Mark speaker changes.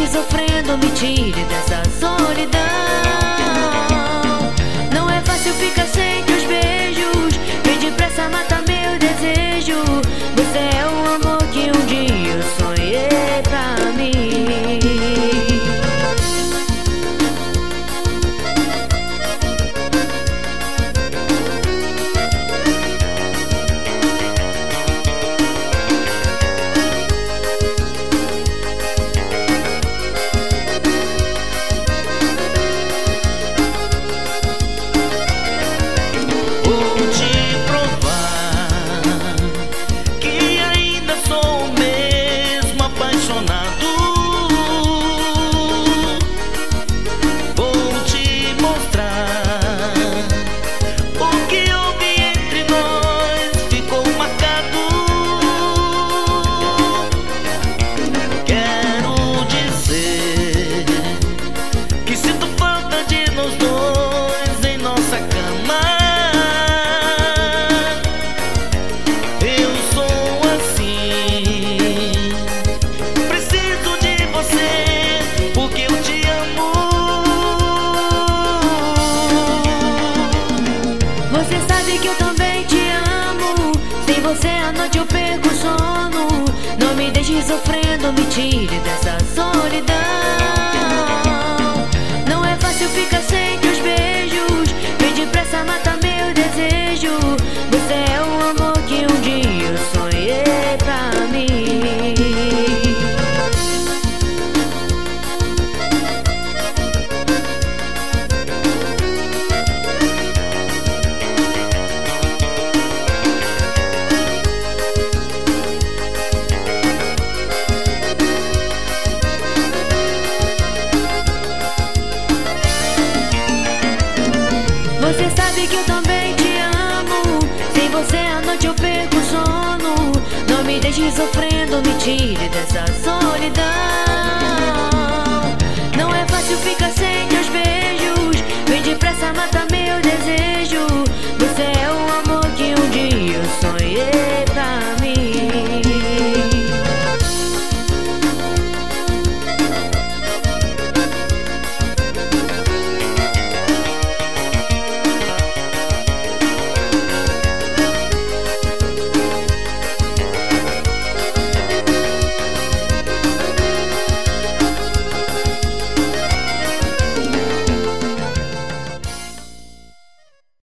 Speaker 1: sofrendo, me tire dessa solidão. Não é fácil ficar sem teus beijos, vem depressa, mata meu desejo. Você é o amor que um dia eu sonhei pra mim. Você sabe que eu também te amo, sem você à noite eu perco o sono. Não me deixe sofrendo, me tire dessa solidão. Não é fácil ficar sem teus beijos, vem depressa, mata meu desejo. Você é o amor que um dia eu sonhei pra mim. Você sabe que eu também te amo, sem você à noite eu perco o sono. Não me deixe sofrendo, me tire dessa solidão.